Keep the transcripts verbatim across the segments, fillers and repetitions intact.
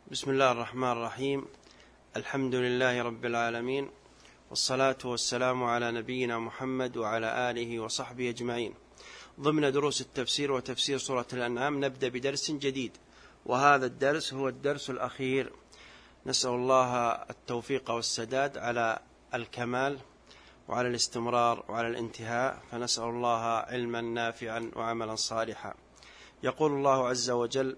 بسم الله الرحمن الرحيم. الحمد لله رب العالمين، والصلاة والسلام على نبينا محمد وعلى آله وصحبه أجمعين. ضمن دروس التفسير وتفسير سورة الأنعام نبدأ بدرس جديد، وهذا الدرس هو الدرس الأخير. نسأل الله التوفيق والسداد على الكمال وعلى الاستمرار وعلى الانتهاء، فنسأل الله علما نافعا وعملا صالحا. يقول الله عز وجل: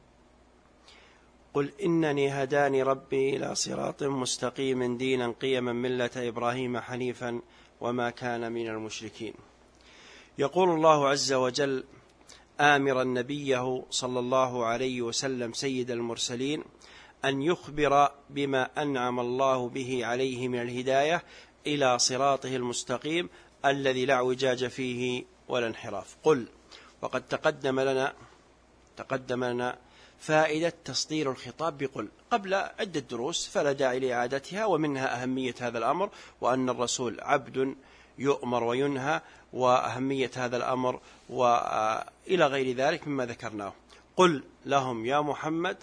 قل إنني هداني ربي إلى صراط مستقيم دينا قيما ملة إبراهيم حنيفا وما كان من المشركين. يقول الله عز وجل آمرا نبيه صلى الله عليه وسلم سيد المرسلين أن يخبر بما أنعم الله به عليه من الهداية إلى صراطه المستقيم الذي لا اعوجاج فيه ولا انحراف. قل، وقد تقدم لنا تقدم لنا فائدة تصدير الخطاب بقل قبل عدة دروس، فلا داعي لإعادتها، ومنها أهمية هذا الأمر، وأن الرسول عبد يؤمر وينهى، وأهمية هذا الأمر، وإلى غير ذلك مما ذكرناه. قل لهم يا محمد،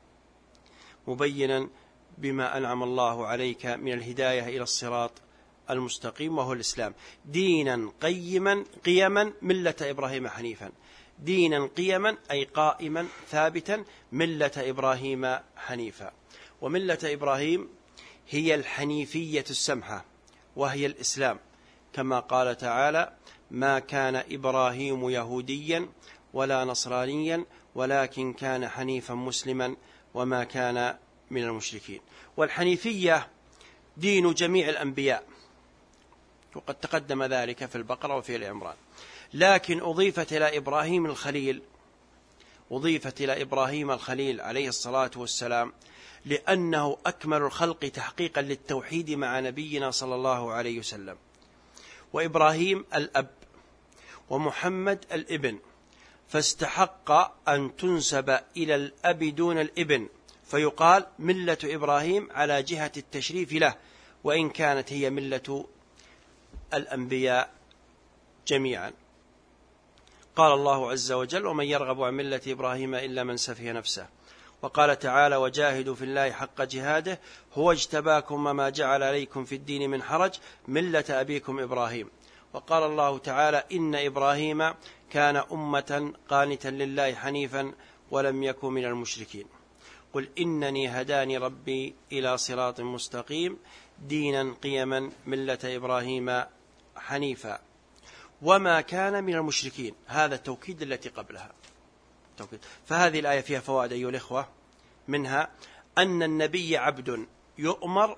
مبينا بما أنعم الله عليك من الهداية إلى الصراط المستقيم وهو الإسلام، دينا قيما قيما ملة إبراهيم حنيفا. دينا قيما أي قائما ثابتا، ملة إبراهيم حنيفا. وملة إبراهيم هي الحنيفية السمحة، وهي الإسلام، كما قال تعالى: ما كان إبراهيم يهوديا ولا نصرانيا ولكن كان حنيفا مسلما وما كان من المشركين. والحنيفية دين جميع الأنبياء، وقد تقدم ذلك في البقرة وفي آل عمران، لكن أضيفت إلى إبراهيم الخليل أضيفت إلى إبراهيم الخليل عليه الصلاة والسلام لأنه أكمل الخلق تحقيقا للتوحيد مع نبينا صلى الله عليه وسلم. وإبراهيم الأب ومحمد الابن، فاستحق أن تنسب إلى الأب دون الابن، فيقال ملة إبراهيم على جهة التشريف له، وإن كانت هي ملة الأنبياء جميعا. قال الله عز وجل: ومن يرغب عن ملة إبراهيم إلا من سفه نفسه. وقال تعالى: وجاهدوا في الله حق جهاده هو اجتباكم وما جعل عليكم في الدين من حرج ملة أبيكم إبراهيم. وقال الله تعالى: إن إبراهيم كان أمة قانتا لله حنيفا ولم يكن من المشركين. قل إنني هداني ربي إلى صراط مستقيم دينا قيما ملة إبراهيم حنيفا وما كان من المشركين. هذا التوكيد التي قبلها توكيد. فهذه الآية فيها فوائد أيها الإخوة، منها أن النبي عبد يؤمر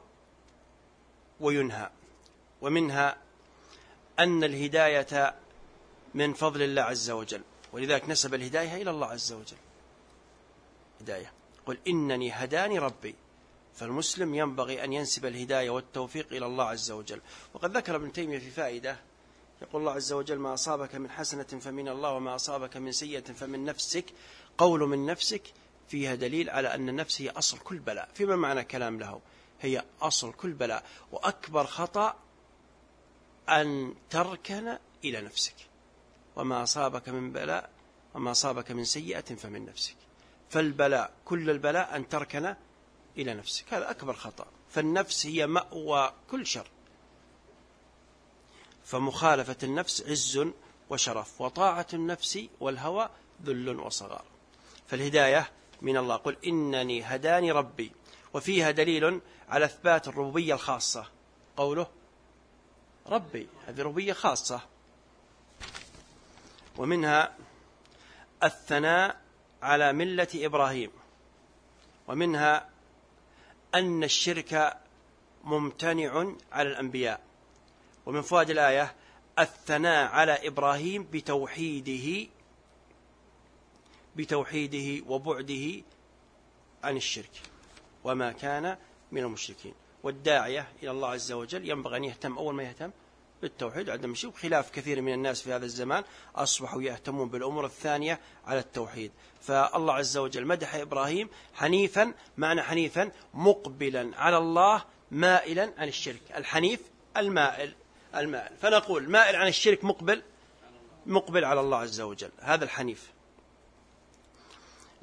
وينهى، ومنها أن الهداية من فضل الله عز وجل، ولذلك نسب الهداية إلى الله عز وجل. هداية، قل إنني هداني ربي، فالمسلم ينبغي أن ينسب الهداية والتوفيق إلى الله عز وجل. وقد ذكر ابن تيمية في فائدة، يقول الله عز وجل: ما أصابك من حسنة فمن الله وما أصابك من سيئة فمن نفسك. قول من نفسك فيها دليل على أن النفس هي أصل كل بلاء. فيما معنى كلام له؟ هي أصل كل بلاء، وأكبر خطأ أن تركن إلى نفسك. وما أصابك من بلاء وما أصابك من سيئة فمن نفسك. فالبلاء كل البلاء أن تركن إلى نفسك، هذا أكبر خطأ. فالنفس هي مأوى كل شر، فمخالفة النفس عز وشرف، وطاعة النفس والهوى ذل وصغار. فالهداية من الله. قل إنني هداني ربي، وفيها دليل على إثبات الربوبية الخاصة، قوله ربي، هذه ربوبية خاصة. ومنها الثناء على ملة إبراهيم، ومنها أن الشرك ممتنع على الأنبياء. ومن فوائد الآية الثناء على إبراهيم بتوحيده بتوحيده وبعده عن الشرك وما كان من المشركين. والداعية إلى الله عز وجل ينبغي أن يهتم أول ما يهتم بالتوحيد وعدم الشرك، خلاف كثير من الناس في هذا الزمان أصبحوا يهتمون بالأمور الثانية على التوحيد. فالله عز وجل مدح إبراهيم حنيفا، معنى حنيفا مقبلا على الله مائلا عن الشرك. الحنيف المائل المائل فنقول مائل عن الشرك مقبل مقبل على الله عز وجل، هذا الحنيف.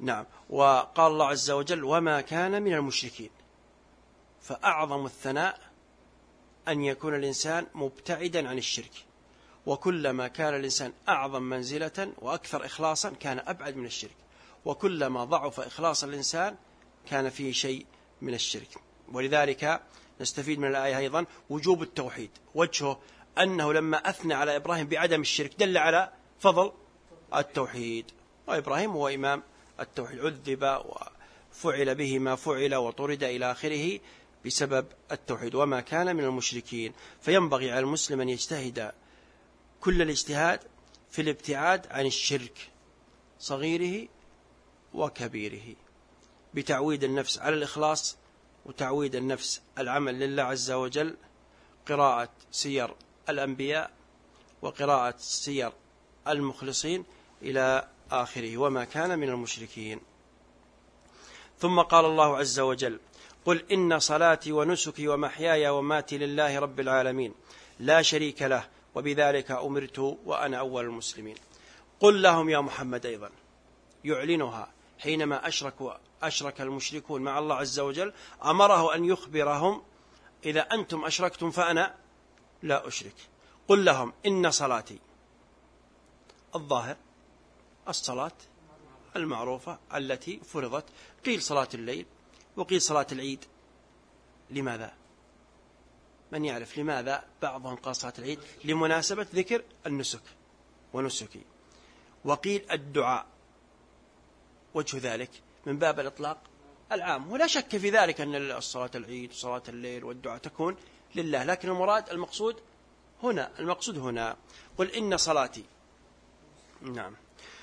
نعم. وقال الله عز وجل وما كان من المشركين، فأعظم الثناء أن يكون الإنسان مبتعدا عن الشرك، وكلما كان الإنسان أعظم منزلة وأكثر إخلاصا كان أبعد من الشرك، وكلما ضعف إخلاص الإنسان كان فيه شيء من الشرك. ولذلك نستفيد من الآية أيضا وجوب التوحيد، وجهه أنه لما أثنى على إبراهيم بعدم الشرك دل على فضل التوحيد، وإبراهيم هو إمام التوحيد، عذب وفعل به ما فعل وطرد إلى آخره بسبب التوحيد، وما كان من المشركين. فينبغي على المسلم أن يجتهد كل الاجتهاد في الابتعاد عن الشرك صغيره وكبيره، بتعويد النفس على الإخلاص، وتعويد النفس العمل لله عز وجل، قراءة سير الأنبياء وقراءة سير المخلصين إلى آخره، وما كان من المشركين. ثم قال الله عز وجل قل إن صلاتي ونسكي ومحياي وماتي لله رب العالمين لا شريك له وبذلك أمرت وأنا أول المسلمين. قل لهم يا محمد أيضا يعلنها حينما أشرك, أشرك المشركون مع الله عز وجل، أمره أن يخبرهم إذا أنتم أشركتم فأنا لا أشرك. قل لهم إن صلاتي، الظاهر الصلاة المعروفة التي فرضت، قيل صلاة الليل وقيل صلاة العيد. لماذا؟ من يعرف لماذا بعضهم قال صلاة العيد؟ لمناسبة ذكر النسك ونسكي. وقيل الدعاء، وجه ذلك من باب الإطلاق العام، ولا شك في ذلك أن الصلاة العيد وصلاة الليل والدعاء تكون لله، لكن المراد المقصود هنا المقصود هنا قل إن صلاتي. نعم.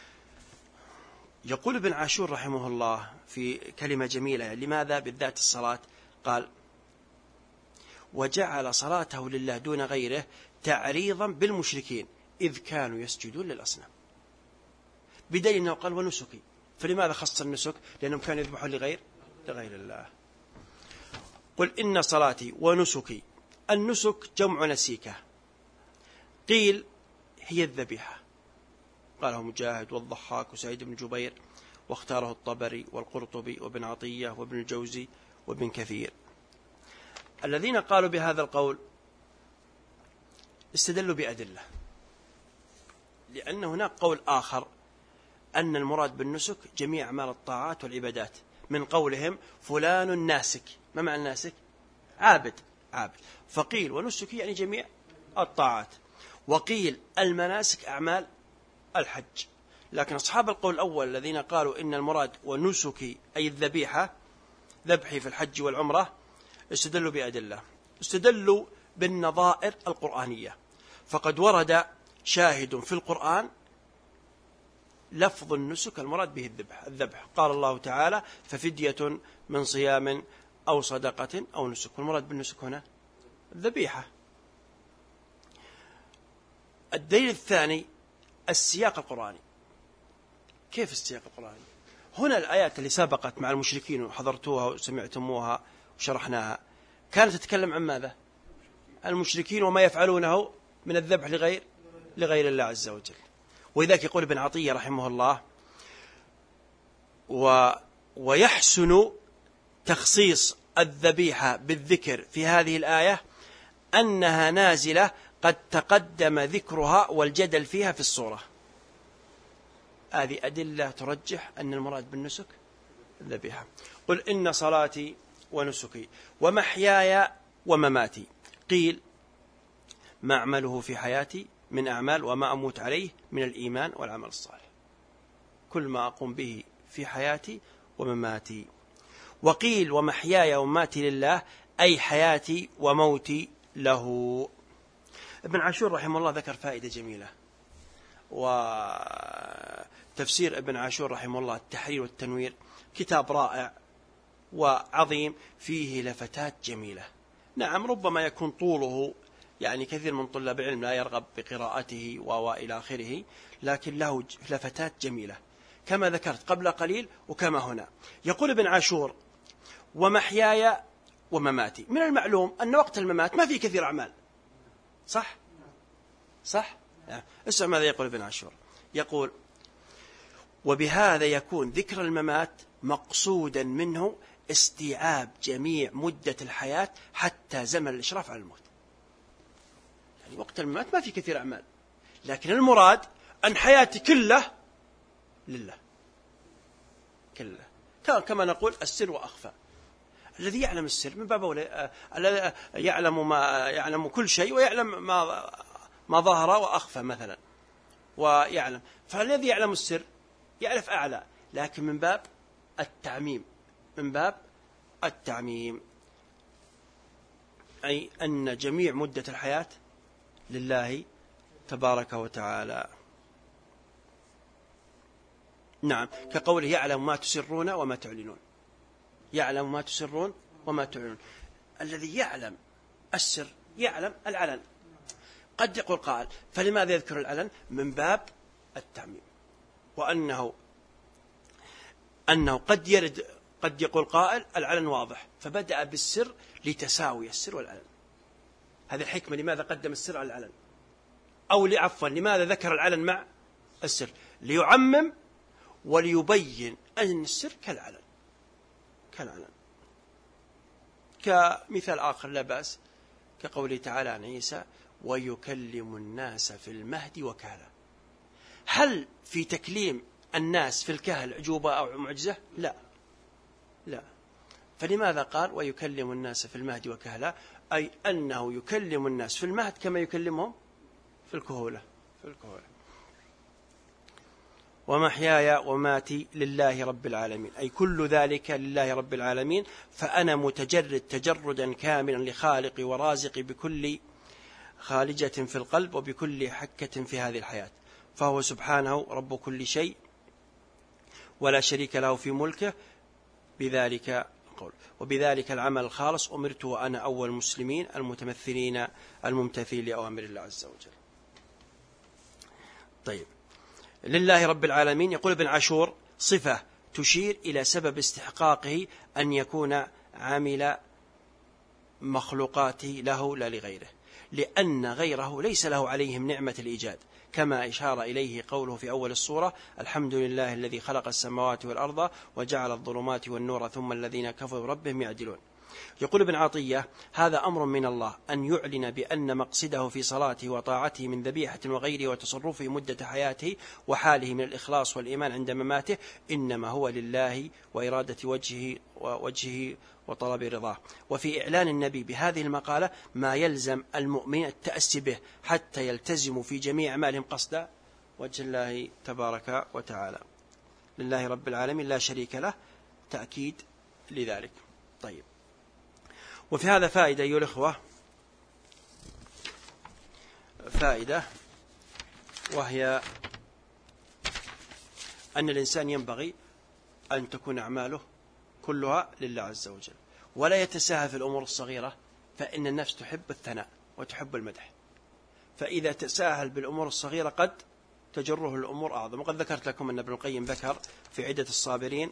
يقول ابن عاشور رحمه الله في كلمة جميلة لماذا بالذات الصلاة، قال وجعل صلاته لله دون غيره تعريضا بالمشركين إذ كانوا يسجدون للأصنام، بدليل أنه قال ونسكي. فلماذا خص النسك؟ لأنهم كانوا يذبحون لغير لغير الله. قل إن صلاتي ونسكي، النسك جمع نسيكة، قيل هي الذبيحة، قاله مجاهد والضحاك وسعيد بن جبير، واختاره الطبري والقرطبي وابن عطية وابن الجوزي وابن كثير. الذين قالوا بهذا القول استدلوا بأدلة، لأن هناك قول آخر أن المراد بالنسك جميع أعمال الطاعات والعبادات، من قولهم فلان ناسك. ما معنى الناسك؟ عابد عابد. فقيل ونسك يعني جميع الطاعات، وقيل المناسك أعمال الحج. لكن أصحاب القول الأول الذين قالوا إن المراد ونسكي أي الذبيحة، ذبحي في الحج والعمرة، استدلوا بأدلة، استدلوا بالنظائر القرآنية. فقد ورد شاهد في القرآن لفظ النسك المراد به الذبح الذبح قال الله تعالى ففدية من صيام أو صدقة أو نسك، والمراد بالنسك هنا الذبيحة. الدليل الثاني السياق القرآني. كيف السياق القرآني؟ هنا الآيات اللي سبقت مع المشركين وحضرتوها وسمعتموها وشرحناها كانت تتكلم عن ماذا؟ المشركين وما يفعلونه من الذبح لغير لغير الله عز وجل. وإذاك يقول ابن عطية رحمه الله و ويحسن تخصيص الذبيحة بالذكر في هذه الآية أنها نازلة قد تقدم ذكرها والجدل فيها في الصورة. هذه أدلة ترجح أن المراد بالنسك الذبيحة. قل إن صلاتي ونسكي ومحياي ومماتي، قيل ما أعمله في حياتي من أعمال وما أموت عليه من الإيمان والعمل الصالح، كل ما أقوم به في حياتي ومماتي. وقيل ومحياي ومماتي لله أي حياتي وموتي له. ابن عاشور رحمه الله ذكر فائدة جميلة، وتفسير ابن عاشور رحمه الله التحرير والتنوير كتاب رائع وعظيم فيه لفتات جميلة. نعم ربما يكون طوله يعني كثير من طلاب العلم لا يرغب بقراءته وإلى آخره، لكن له لفتات جميلة كما ذكرت قبل قليل وكما هنا. يقول ابن عاشور ومحياي ومماتي، من المعلوم أن وقت الممات ما فيه كثير أعمال، صح؟ صح؟ اسمع ماذا يقول ابن عاشور، يقول وبهذا يكون ذكر الممات مقصودا منه استيعاب جميع مدة الحياة حتى زمن الإشراف على الموت. يعني وقت الممات ما في كثير أعمال، لكن المراد أن حياتي كله لله، كله، كما نقول السر وأخفى. الذي يعلم السر من باب أولى، الذي يعلم ما يعلم كل شيء ويعلم ما ما ظهر وأخفى مثلا ويعلم، فالذي يعلم السر يعرف أعلى، لكن من باب التعميم، من باب التعميم، أي أن جميع مدة الحياة لله تبارك وتعالى. نعم، كقوله يعلم ما تسرون وما تعلنون، يعلم ما تسرون وما تعلنون. الذي يعلم السر يعلم العلن. قد يقول قائل فلماذا يذكر العلن؟ من باب التعميم، وأنه أنه قد يرد قد يقول قائل العلن واضح فبدأ بالسر لتساوي السر والعلن. هذه الحكمة، لماذا قدم السر على العلن، أو عفوا لماذا ذكر العلن مع السر؟ ليعمم وليبين أن السر كالعلن، كالعلن. كمثال آخر لا بأس كقوله تعالى عن عيسى ويكلم الناس في المهد وكهلا. هل في تكليم الناس في الكهل عجوبة أو معجزة؟ لا، لا. فلماذا قال ويكلم الناس في المهد وكهلا؟ أي أنه يكلم الناس في المهد كما يكلمهم في الكهولة، في الكهولة. ومحياي وماتي لله رب العالمين، أي كل ذلك لله رب العالمين، فأنا متجرد تجردا كاملا لخالقي ورازقي بكل خالجة في القلب وبكل حكة في هذه الحياة، فهو سبحانه رب كل شيء ولا شريك له في ملكه. بذلك قول وبذلك العمل الخالص أمرت وأنا أول المسلمين المتمثلين الممتثلين لأوامر الله عز وجل. طيب، لله رب العالمين. يقول ابن عاشور صفة تشير إلى سبب استحقاقه أن يكون عامل مخلوقاته له لا لغيره، لأن غيره ليس له عليهم نعمة الإيجاد، كما إشار إليه قوله في أول السورة الحمد لله الذي خلق السماوات والأرض وجعل الظلمات والنور ثم الذين كفروا بربهم يعدلون. يقول ابن عطية هذا أمر من الله أن يعلن بأن مقصده في صلاته وطاعته من ذبيحة وغيره وتصرفه مدة حياته وحاله من الإخلاص والإيمان عند مماته إنما هو لله وإرادة وجهه ووجهه وطلب رضاه. وفي إعلان النبي بهذه المقالة ما يلزم المؤمن التأسي به حتى يلتزم في جميع أعمالهم قصد وجه الله تبارك وتعالى. لله رب العالمين لا شريك له، تأكيد لذلك. طيب، وفي هذا فائدة أيها الأخوة، فائدة، وهي أن الإنسان ينبغي أن تكون أعماله كلها لله عز وجل، ولا يتساهل في الأمور الصغيرة، فإن النفس تحب الثناء وتحب المدح، فإذا تساهل بالأمور الصغيرة قد تجره الأمور أعظم. وقد ذكرت لكم أن ابن القيم ذكر في عدة الصابرين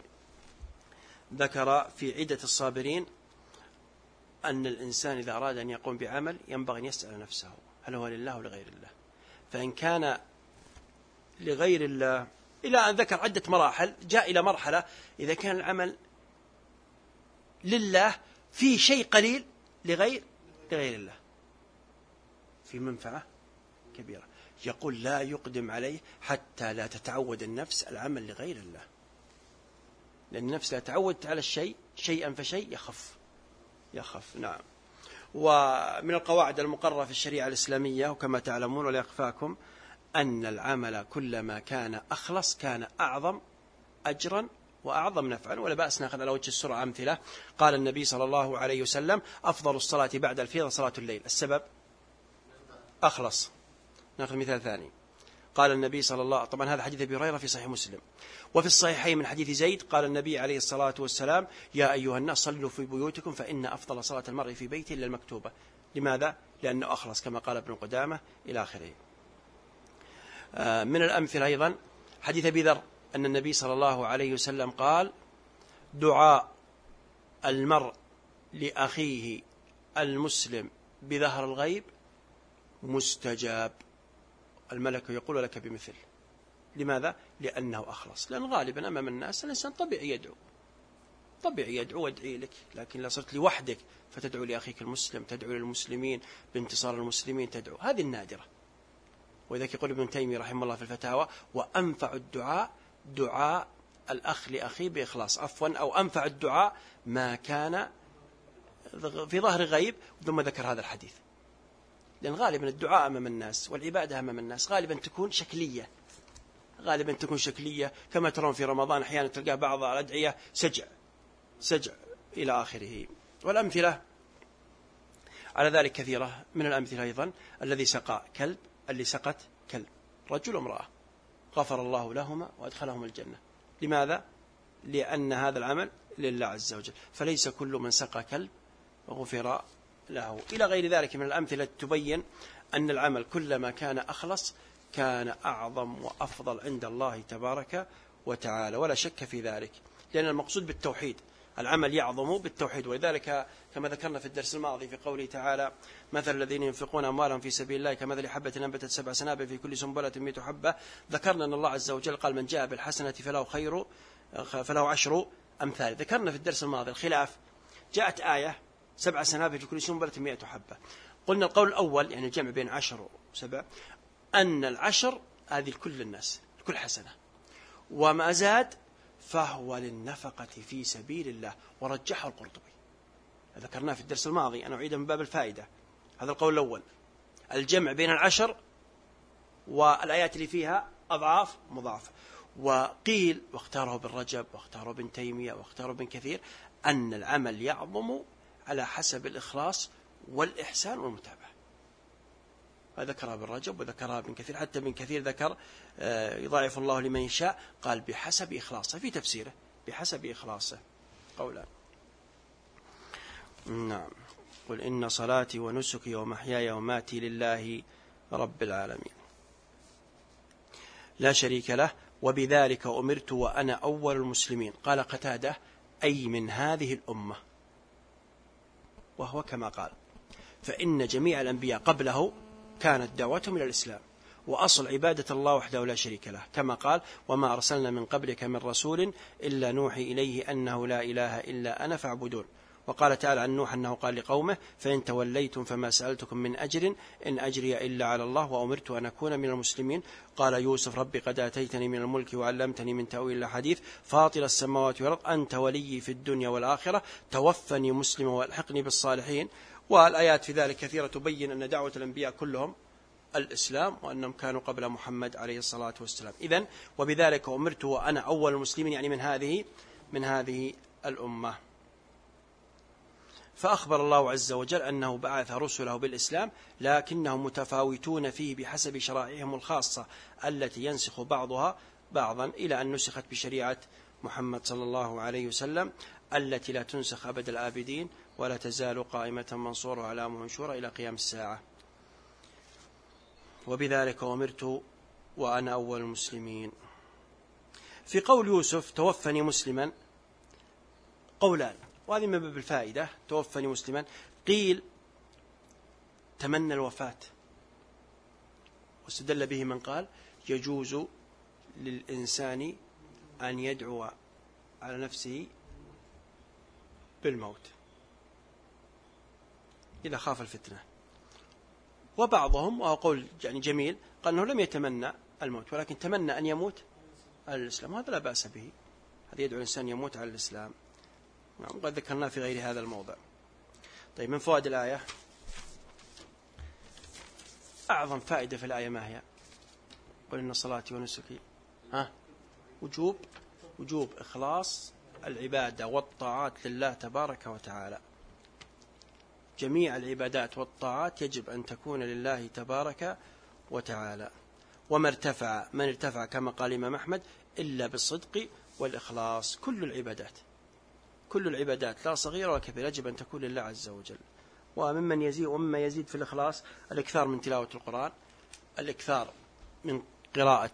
ذكر في عدة الصابرين أن الإنسان إذا أراد أن يقوم بعمل ينبغي أن يسأل نفسه هل هو لله أو لغير الله، فإن كان لغير الله، إلى أن ذكر عدة مراحل، جاء إلى مرحلة إذا كان العمل لله في شيء قليل لغير لغير الله في منفعة كبيرة، يقول لا يقدم عليه حتى لا تتعود النفس العمل لغير الله، لأن النفس لا تعودت على الشيء شيئا فشيء يخف يخف. نعم. ومن القواعد المقررة في الشريعة الإسلامية وكما تعلمون ولا يخفاكم أن العمل كلما كان أخلص كان أعظم أجرا وأعظم نفعا. ولا بأس نأخذ على وجه السرعة أمثلة. قال النبي صلى الله عليه وسلم أفضل الصلاة بعد الفريضة صلاة الليل، السبب أخلص. نأخذ مثال ثاني. قال النبي صلى الله، طبعا هذا حديث أبي هريرة في صحيح مسلم، وفي الصحيحين من حديث زيد قال النبي عليه الصلاة والسلام يا أيها الناس صلوا في بيوتكم فإن أفضل صلاة المرء في بيته إلا المكتوبة. لماذا؟ لأنه أخلص كما قال ابن قدامة إلى آخره. من الأمثلة أيضا حديث أبي ذر أن النبي صلى الله عليه وسلم قال دعاء المرء لأخيه المسلم بظهر الغيب مستجاب، الملك يقول لك بمثل، لماذا؟ لأنه أخلص. لأن غالبا أمام الناس الإنسان طبيعي يدعو، طبيعي يدعو وادعي لك، لكن لا صرت لوحدك فتدعو لأخيك المسلم، تدعو للمسلمين بانتصار المسلمين، تدعو، هذه النادرة. وإذا يقول ابن تيمية رحمه الله في الفتاوى: وأنفع الدعاء دعاء الأخ لأخيه بإخلاص، عفوا أو أنفع الدعاء ما كان في ظهر غيب، ثم ذكر هذا الحديث. لأن غالبا الدعاء أمام الناس والعبادة أمام الناس غالبا تكون شكلية، غالبا تكون شكلية، كما ترون في رمضان أحيانا تلقى بعض الأدعية سجع سجع إلى آخره. والأمثلة على ذلك كثيرة. من الأمثلة أيضا الذي سقى كلب، اللي سقت كلب، رجل وامرأة، غفر الله لهما وأدخلهم الجنة. لماذا؟ لأن هذا العمل لله عز وجل، فليس كل من سقى كلب غفر له. إلى غير ذلك من الأمثلة تبين أن العمل كلما كان أخلص كان أعظم وأفضل عند الله تبارك وتعالى، ولا شك في ذلك، لأن المقصود بالتوحيد، العمل يعظم بالتوحيد. ولذلك كما ذكرنا في الدرس الماضي في قوله تعالى: مثل الذين ينفقون أموالهم في سبيل الله كمثل حبة أنبتت سبع سنابل في كل سنبلة مئة حبة. ذكرنا أن الله عز وجل قال: من جاء بالحسنة فله خير فله عشر أمثال. ذكرنا في الدرس الماضي الخلاف، جاءت آية سبع سنابل في كل سنبلة مئة حبة. قلنا القول الأول يعني الجمع بين عشر وسبع، أن العشر هذه لكل الناس، لكل حسنة، وما زاد فهو للنفقة في سبيل الله، ورجحه القرطبي. ذكرناه في الدرس الماضي، أنا أعيده من باب الفائدة. هذا القول الأول، الجمع بين العشر والآيات اللي فيها أضعاف مضاعفة. وقيل، واختاره ابن رجب واختاره ابن تيمية واختاره ابن كثير، أن العمل يعظم على حسب الإخلاص والإحسان والمتابعة. ذكرها ابن رجب وذكرها ابن كثير، حتى ابن كثير ذكر يضاعف الله لمن يشاء، قال بحسب إخلاصه في تفسيره، بحسب إخلاصه قولا. نعم. قل إن صلاتي ونسكي ومحياي وماتي لله رب العالمين لا شريك له وبذلك أمرت وأنا أول المسلمين. قال قتادة: أي من هذه الأمة. وهو كما قال، فإن جميع الأنبياء قبله كانت دعوتهم إلى الإسلام، وأصل عبادة الله وحده لا شريك له، كما قال: وما أرسلنا من قبلك من رسول إلا نوحي إليه أنه لا إله إلا أنا فاعبدون. وقال تعالى عن نوح أنه قال لقومه: فإن توليتم فما سألتكم من أجر إن أجري إلا على الله وأمرت أن أكون من المسلمين. قال يوسف: ربي قد آتيتني من الملك وعلمتني من تأويل الأحاديث فاطر السماوات والأرض أنت ولي في الدنيا والآخرة توفني مسلما وألحقني بالصالحين. والآيات في ذلك كثيرة تبين أن دعوة الأنبياء كلهم الإسلام، وأنهم كانوا قبل محمد عليه الصلاة والسلام. إذن وبذلك أمرت وأنا أول المسلمين، يعني من هذه من هذه الأمة. فأخبر الله عز وجل أنه بعث رسله بالإسلام، لكنهم متفاوتون فيه بحسب شرائعهم الخاصة التي ينسخ بعضها بعضا، إلى أن نسخت بشريعة محمد صلى الله عليه وسلم التي لا تنسخ أبد الآبدين ولا تزال قائمة منصورة على منشورة إلى قيام الساعة. وبذلك أمرت وأنا أول المسلمين. في قول يوسف: توفني مسلما، قولان، وهذه من باب الفائدة. توفني مسلما، قيل تمنى الوفاة، واستدل به من قال: يجوز للإنسان أن يدعو على نفسه بالموت إذا خاف الفتنة. وبعضهم، وهو قول يعني جميل، قال أنه لم يتمنى الموت ولكن تمنى أن يموت على الإسلام، هذا لا بأس به، هذا يدعو الإنسان يموت على الإسلام. وقد ذكرنا في غير هذا الموضع. طيب، من فوائد الآية، أعظم فائدة في الآية ما هي؟ قل إن صلاتي ونسكي، ها وجوب وجوب إخلاص العبادة والطاعات لله تبارك وتعالى. جميع العبادات والطاعات يجب أن تكون لله تبارك وتعالى. وما ارتفع من ارتفع كما قال الإمام أحمد إلا بالصدق والإخلاص. كل العبادات كل العبادات لا صغيرة ولا كبيرة يجب أن تكون لله عز وجل. وممن يزيد ومما يزيد في الإخلاص الإكثار من تلاوة القرآن، الإكثار من قراءة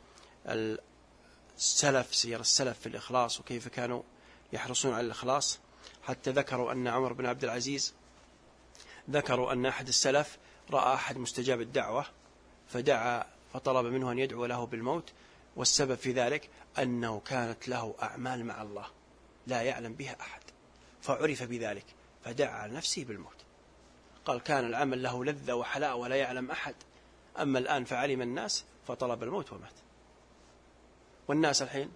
السلف، سير السلف في الإخلاص وكيف كانوا يحرصون على الإخلاص. حتى ذكروا أن عمر بن عبد العزيز ذكروا أن أحد السلف رأى أحد مستجاب الدعوة فدعا فطلب منه أن يدعو له بالموت، والسبب في ذلك أنه كانت له أعمال مع الله لا يعلم بها أحد، فعرف بذلك فدعا على نفسه بالموت. قال كان العمل له لذة وحلاوة ولا يعلم أحد، أما الآن فعلم الناس فطلب الموت ومات. والناس الحين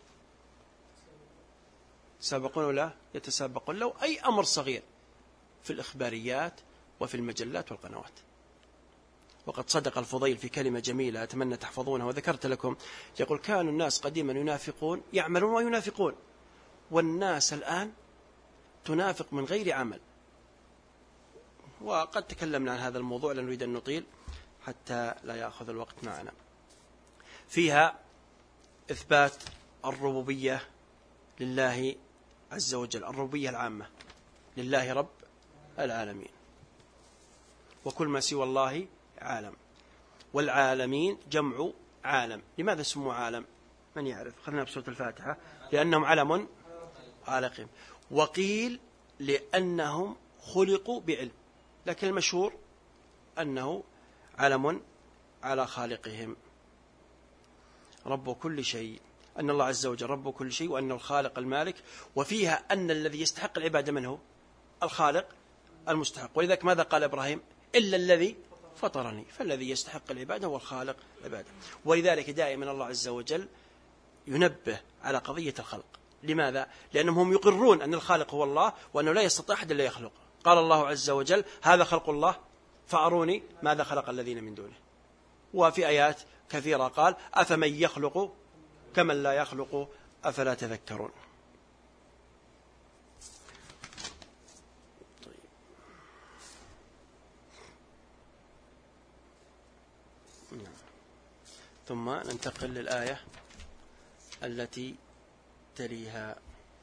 سابقون ولا يتسابقون لو أي أمر صغير في الإخباريات وفي المجلات والقنوات. وقد صدق الفضيل في كلمة جميلة أتمنى تحفظونها وذكرت لكم، يقول كانوا الناس قديما ينافقون يعملون وينافقون، والناس الآن تنافق من غير عمل. وقد تكلمنا عن هذا الموضوع لن نريد أن نطيل حتى لا يأخذ الوقت معنا. فيها إثبات الربوبية لله عز وجل، الربوبية العامة لله رب العالمين، وكل ما سوى الله عالم. والعالمين جمع عالم. لماذا سموا عالم؟ من يعرف؟ خلنا بسورة الفاتحة. لأنهم علم عالقهم. وقيل لأنهم خلقوا بعلم، لكن المشهور أنه علم على خالقهم. رب كل شيء، أن الله عز وجل رب كل شيء، وأن الخالق المالك. وفيها أن الذي يستحق العبادة من هو؟ الخالق المستحق. ولذلك ماذا قال إبراهيم؟ إلا الذي فطرني. فالذي يستحق العبادة هو الخالق العبادة. ولذلك دائما الله عز وجل ينبه على قضية الخلق. لماذا؟ لأنهم هم يقرون أن الخالق هو الله وأنه لا يستطيع أحد إلا يخلق. قال الله عز وجل هذا خلق الله فأروني ماذا خلق الذين من دونه. وفي آيات كثيرة قال أفمن يخلق كمن لا يخلق أفلا تذكرون. طيب. نعم. ثم ننتقل للآية التي تليها.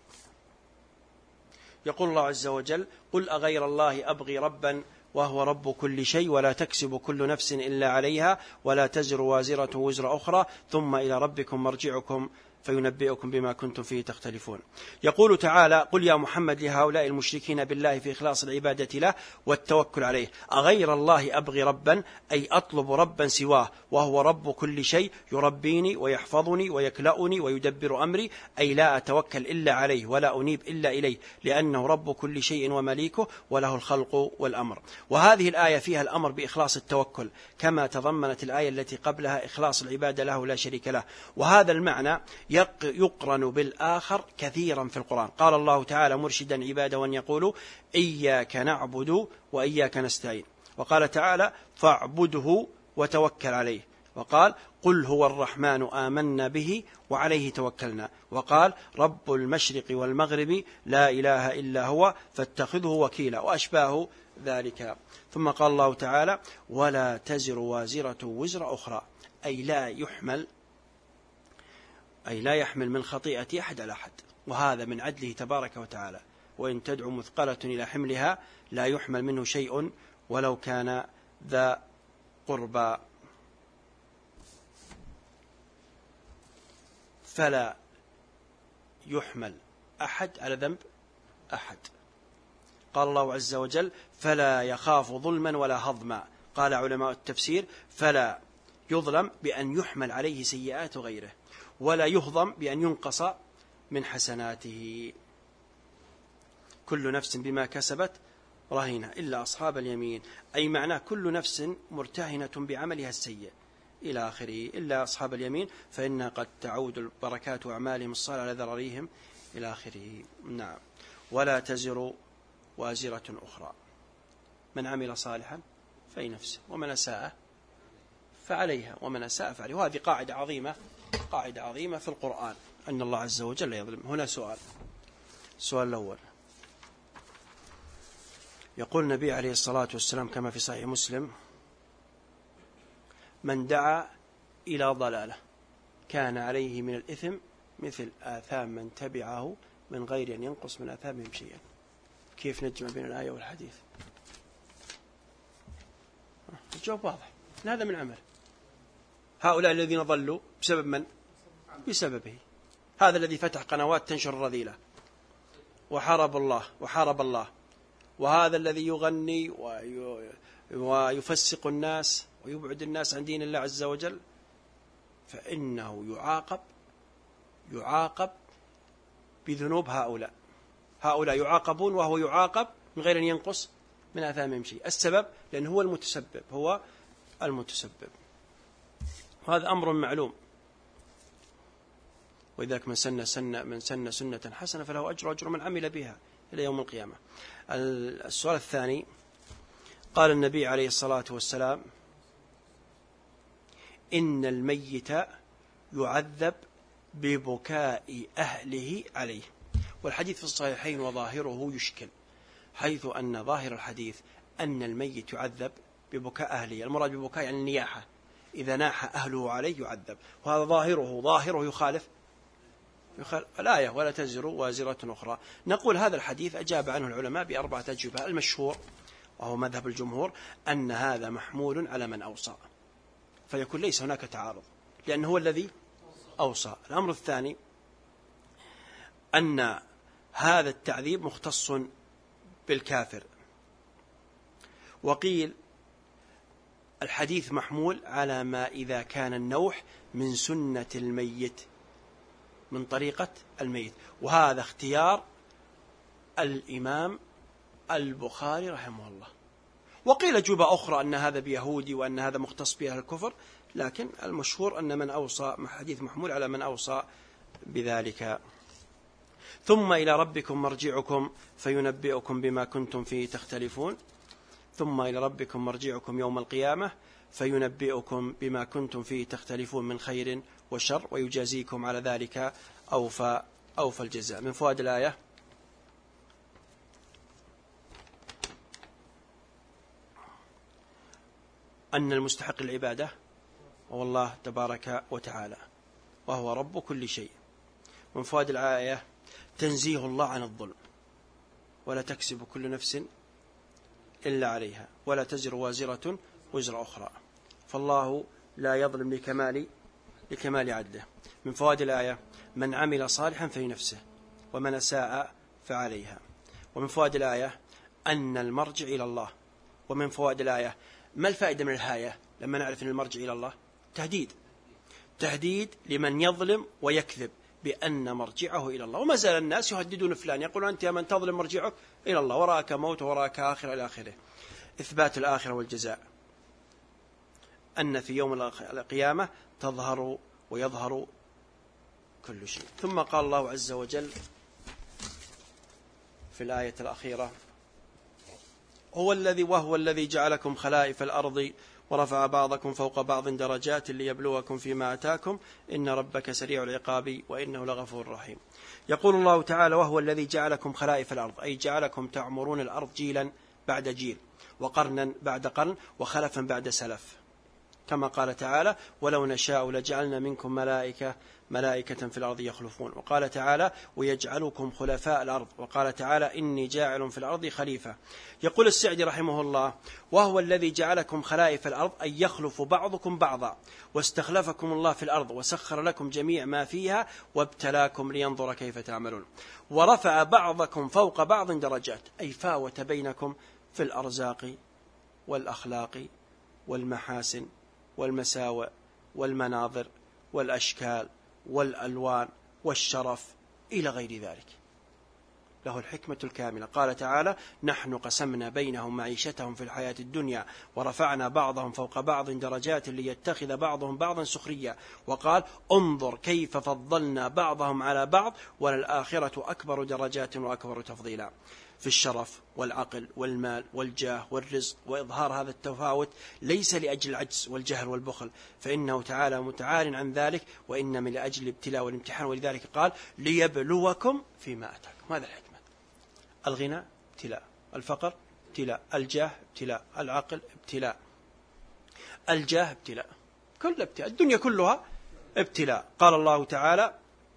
يقول الله عز وجل قل أغير الله أبغي ربا وهو رب كل شيء ولا تكسب كل نفس إلا عليها ولا تزر وازرة وزر أخرى ثم إلى ربكم مرجعكم فينبئكم بما كنتم فيه تختلفون. يقول تعالى قل يا محمد لهؤلاء المشركين بالله في إخلاص العبادة له والتوكل عليه أغير الله أبغي ربا أي أطلب ربا سواه وهو رب كل شيء يربيني ويحفظني ويكلأني ويدبر أمري أي لا أتوكل إلا عليه ولا أنيب إلا إليه لأنه رب كل شيء ومليكه وله الخلق والأمر. وهذه الآية فيها الأمر بإخلاص التوكل كما تضمنت الآية التي قبلها إخلاص العبادة له لا شريك له. وهذا المعنى يقرن بالآخر كثيرا في القرآن. قال الله تعالى مرشدا عباده أن يقولوا إياك نعبد وإياك نستعين. وقال تعالى فاعبده وتوكل عليه. وقال قل هو الرحمن آمنا به وعليه توكلنا. وقال رب المشرق والمغرب لا إله إلا هو فاتخذه وكيلا وأشباه ذلك. ثم قال الله تعالى ولا تزر وازرة وزر أخرى أي لا يحمل أي لا يحمل من خطيئة أحد على أحد. وهذا من عدله تبارك وتعالى. وإن تدعو مثقلة إلى حملها لا يحمل منه شيء ولو كان ذا قربى. فلا يحمل أحد على ذنب أحد. قال الله عز وجل فلا يخاف ظلما ولا هضما. قال علماء التفسير فلا يظلم بأن يحمل عليه سيئات غيره ولا يهضم بأن ينقص من حسناته. كل نفس بما كسبت رهينة إلا أصحاب اليمين أي معناه كل نفس مرتهنة بعملها السيء إلى آخره إلا أصحاب اليمين فإنها قد تعود البركات وأعمالهم الصالحة على ذراريهم إلى آخره. نعم. ولا تزر وازرة أخرى من عمل صالحا فلنفسه ومن أساء فعليها ومن أساء فعليه. وهذه قاعدة عظيمة قاعدة عظيمة في القرآن أن الله عز وجل لا يظلم. هنا سؤال السؤال الأول يقول النبي عليه الصلاة والسلام كما في صحيح مسلم من دعا إلى ضلالة كان عليه من الإثم مثل آثام من تبعه من غير أن ينقص من آثامهم شيئا. كيف نجمع بين الآية والحديث؟ الجواب واضح هذا من عمل هؤلاء الذين ضلوا بسبب من؟ بسببه. هذا الذي فتح قنوات تنشر الرذيلة وحارب الله وحارب الله. وهذا الذي يغني ويفسق الناس ويبعد الناس عن دين الله عز وجل فإنه يعاقب يعاقب بذنوب هؤلاء هؤلاء يعاقبون وهو يعاقب من غير أن ينقص من آثامهم شيء. السبب لأنه هو المتسبب هو المتسبب وهذا أمر معلوم. وإذاك من سن سنة من سن سنة حسنة فله أجر أجر من عمل بها إلى يوم القيامة. السؤال الثاني، قال النبي عليه الصلاة والسلام: إن الميت يعذب ببكاء أهله عليه. والحديث في الصحيحين وظاهره يشكل، حيث أن ظاهر الحديث أن الميت يعذب ببكاء أهله، المراد ببكاء يعني النياحة، إذا ناح أهله عليه يعذب، وهذا ظاهره ظاهره يخالف الآية ولا تزر وازرة أخرى. نقول هذا الحديث أجاب عنه العلماء بأربعة أجوبة. المشهور وهو مذهب الجمهور أن هذا محمول على من أوصى، فيكون ليس هناك تعارض لأنه هو الذي أوصى. الأمر الثاني أن هذا التعذيب مختص بالكافر. وقيل الحديث محمول على ما إذا كان النوح من سنة الميت، من طريقة الميت، وهذا اختيار الإمام البخاري رحمه الله. وقيل أجوبة أخرى أن هذا بيهودي وأن هذا مختص بأهل الكفر، لكن المشهور أن من أوصى حديث محمول على من أوصى بذلك. ثم إلى ربكم مرجعكم فينبئكم بما كنتم فيه تختلفون. ثم إلى ربكم مرجعكم يوم القيامة فينبئكم بما كنتم فيه تختلفون من خير وشر ويجازيكم على ذلك أوفى أوفى الجزاء. من فوائد الآية: أن المستحق العبادة هو الله تبارك وتعالى وهو رب كل شيء. من فوائد الآية: تنزيه الله عن الظلم، ولا تكسب كل نفس إلا عليها ولا تزر وازرة وزر أخرى، فالله لا يظلم لكمال لكمال عدله. من فوائد الآية: من عمل صالحا فلنفسه ومن أساء فعليها. ومن فوائد الآية: أن المرجع إلى الله. ومن فوائد الآية: ما الفائدة من الآية لما نعرف أن المرجع إلى الله؟ تهديد تهديد لمن يظلم ويكذب بأن مرجعه إلى الله. وما زال الناس يهددون فلان، يقولون أنت يا من تظلم مرجعك إلى الله، وراك موت وراك آخر إلى آخره. إثبات الآخرة والجزاء، أن في يوم القيامة تظهر ويظهر كل شيء. ثم قال الله عز وجل في الآية الأخيرة: هو الذي وهو الذي جعلكم خلائف الأرض ورفع بعضكم فوق بعض درجات ليبلوكم فيما آتاكم إن ربك سريع العقاب وإنه لغفور رحيم. يقول الله تعالى: وهو الذي جعلكم خلائف الأرض، أي جعلكم تعمرون الأرض جيلا بعد جيل وقرنا بعد قرن وخلفا بعد سلف، كما قال تعالى: ولو نشاء لجعلنا منكم ملائكة ملائكة في الأرض يخلفون. وقال تعالى: ويجعلكم خلفاء الأرض. وقال تعالى: إني جاعل في الأرض خليفة. يقول السعدي رحمه الله: وهو الذي جعلكم خلائف الأرض أي يخلف بعضكم بعضا، واستخلفكم الله في الأرض وسخر لكم جميع ما فيها وابتلاكم لينظر كيف تعملون. ورفع بعضكم فوق بعض درجات، أي فاوت بينكم في الأرزاق والأخلاق والمحاسن والمساوئ والمناظر والأشكال والألوان والشرف إلى غير ذلك، له الحكمة الكاملة. قال تعالى: نحن قسمنا بينهم معيشتهم في الحياة الدنيا ورفعنا بعضهم فوق بعض درجات ليتخذ بعضهم بعضا سخريا. وقال: انظر كيف فضلنا بعضهم على بعض وللآخرة أكبر درجات وأكبر تفضيلا. في الشرف والعقل والمال والجاه والرزق، وإظهار هذا التفاوت ليس لأجل العجز والجهل والبخل، فإنه تعالى متعال عن ذلك، وإنما لأجل الابتلاء والامتحان. ولذلك قال: ليبلوكم فيما آتاكم. هذا الحكمة. الغنى ابتلاء، الفقر ابتلاء، الجاه ابتلاء، العقل ابتلاء، الجاه ابتلاء، كل ابتلاء، الدنيا كلها ابتلاء. قال الله تعالى: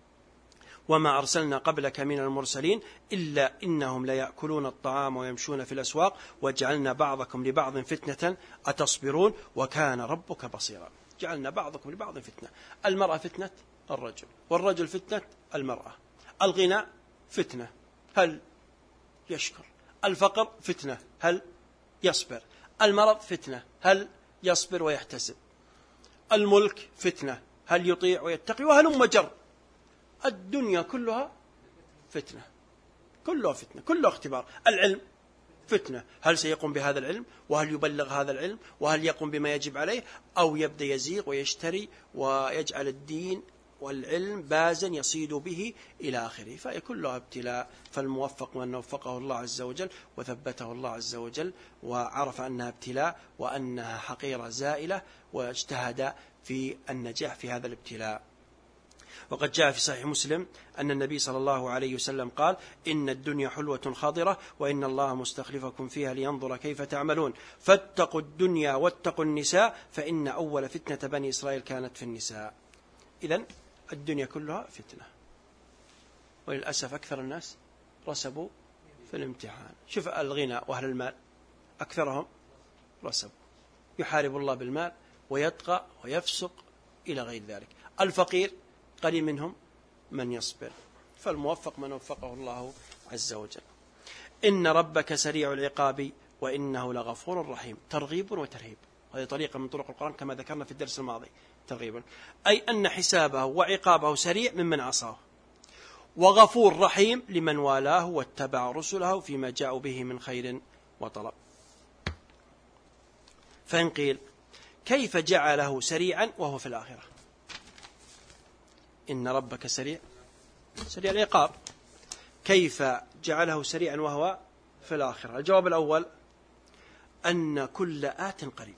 وما أرسلنا قبلك من المرسلين إلا إنهم ليأكلون الطعام ويمشون في الأسواق وجعلنا بعضكم لبعض فتنة أتصبرون وكان ربك بصيرا. جعلنا بعضكم لبعض فتنة، المرأة فتنة الرجل، والرجل فتنة المرأة، الغنى فتنة هل يشكر، الفقر فتنة هل يصبر، المرض فتنة هل يصبر ويحتسب، الملك فتنة هل يطيع ويتقي وهلم جر. الدنيا كلها فتنة، كلها فتنة، كلها اختبار. العلم فتنة، هل سيقوم بهذا العلم وهل يبلغ هذا العلم وهل يقوم بما يجب عليه، أو يبدأ يزيغ ويشتري ويجعل الدين والعلم بازا يصيد به إلى آخره. فهي كلها ابتلاء. فالموفق من وفقه الله عز وجل وثبته الله عز وجل وعرف أنها ابتلاء وأنها حقيرة زائلة واجتهد في النجاح في هذا الابتلاء. وقد جاء في صحيح مسلم أن النبي صلى الله عليه وسلم قال: إن الدنيا حلوة خضرة وإن الله مستخلفكم فيها لينظر كيف تعملون، فاتقوا الدنيا واتقوا النساء فإن أول فتنة بني إسرائيل كانت في النساء. إذن الدنيا كلها فتنة، وللأسف أكثر الناس رسبوا في الامتحان. شوف الغنى وأهل المال أكثرهم رسبوا، يحارب الله بالمال ويطغى ويفسق إلى غير ذلك. الفقير قليل منهم من يصبر. فالموفق من وفقه الله عز وجل. إن ربك سريع العقاب وإنه لغفور رحيم. ترغيب وترهيب، هذه طريقة من طرق القرآن كما ذكرنا في الدرس الماضي. ترغيبا أي أن حسابه وعقابه سريع ممن عصاه، وغفور رحيم لمن والاه واتبع رسله فيما جاءوا به من خير وطلب. فإن قيل كيف جعله سريعا وهو في الآخرة؟ إن ربك سريع سريع العقاب، كيف جعله سريعا وهو في الآخرة؟ الجواب الأول أن كل آت قريب.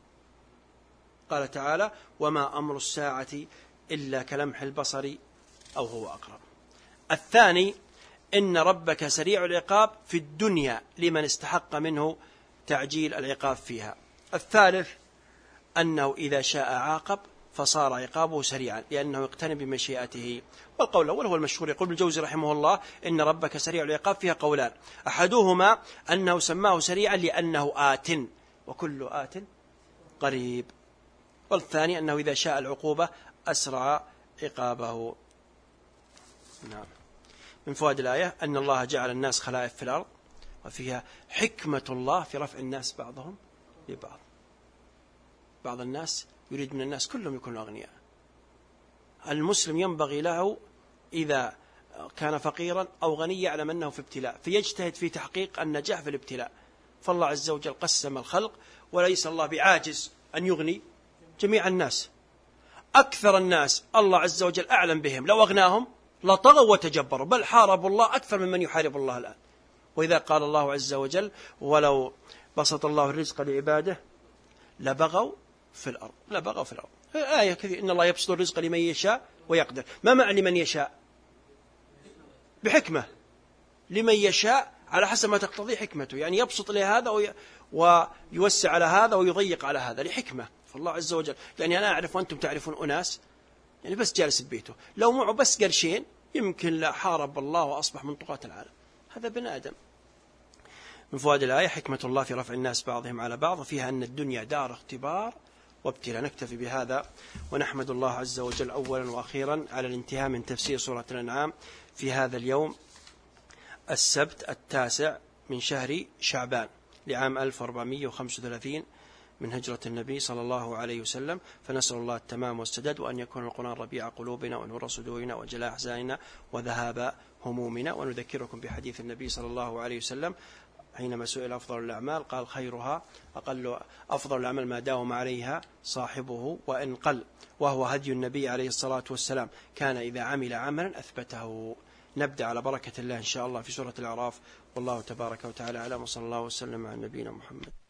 قال تعالى: وما أمر الساعة إلا كلمح البصر أو هو أقرب. الثاني إن ربك سريع العقاب في الدنيا لمن استحق منه تعجيل العقاب فيها. الثالث أنه إذا شاء عاقب فصار عقابه سريعا لأنه يقتني بمشيئته. والقول الأول هو المشهور. يقول ابن الجوزي رحمه الله: إن ربك سريع العقاب فيها قولان، أحدهما أنه سماه سريعا لأنه آت وكل آت قريب، والثاني أنه إذا شاء العقوبة أسرع عقابه. نعم. من فوائد الآية أن الله جعل الناس خلائف في الأرض، وفيها حكمة الله في رفع الناس بعضهم لبعض. بعض الناس يريد من الناس كلهم يكونوا أغنياء. المسلم ينبغي له إذا كان فقيرا أو غني يعلم أنه في ابتلاء، فيجتهد في تحقيق النجاح في الابتلاء. فالله عز وجل قسم الخلق، وليس الله بعاجز أن يغني جميع الناس. أكثر الناس الله عز وجل أعلم بهم، لو أغناهم لطغوا وتجبروا، بل حاربوا الله أكثر ممن يحارب الله الآن. وإذا قال الله عز وجل: ولو بسط الله الرزق لعباده لبغوا في الأرض، لبغوا في الأرض. آية كثير: إن الله يبسط الرزق لمن يشاء ويقدر. ما معنى لمن يشاء؟ بحكمة. لمن يشاء على حسب ما تقتضي حكمته، يعني يبسط لهذا ويوسع على هذا ويضيق على هذا لحكمة. فالله عز وجل، يعني أنا أعرف وأنتم تعرفون أناس يعني بس جالس ببيته، لو معه بس قرشين يمكن لا حارب الله وأصبح من طغاة العالم. هذا بني آدم. من فوائد الآية حكمة الله في رفع الناس بعضهم على بعض، وفيها أن الدنيا دار اختبار وابتلاء. نكتفي بهذا ونحمد الله عز وجل أولا وأخيرا على الانتهاء من تفسير سورة الأنعام في هذا اليوم السبت التاسع من شهر شعبان لعام ألف وأربعمائة وخمسة وثلاثين من هجرة النبي صلى الله عليه وسلم. فنسأل الله التمام والسداد، وأن يكون القرآن ربيع قلوبنا ونور صدورنا وجلاء أحزاننا وذهاب همومنا. ونذكركم بحديث النبي صلى الله عليه وسلم حينما سئل أفضل الأعمال قال: خيرها أقل أفضل الأعمال ما داوم عليها صاحبه وإن قل، وهو هدي النبي عليه الصلاة والسلام، كان إذا عمل عملا أثبته. نبدأ على بركة الله إن شاء الله في سورة الأعراف، والله تبارك وتعالى أعلم، وصلى الله وسلم على نبينا محمد.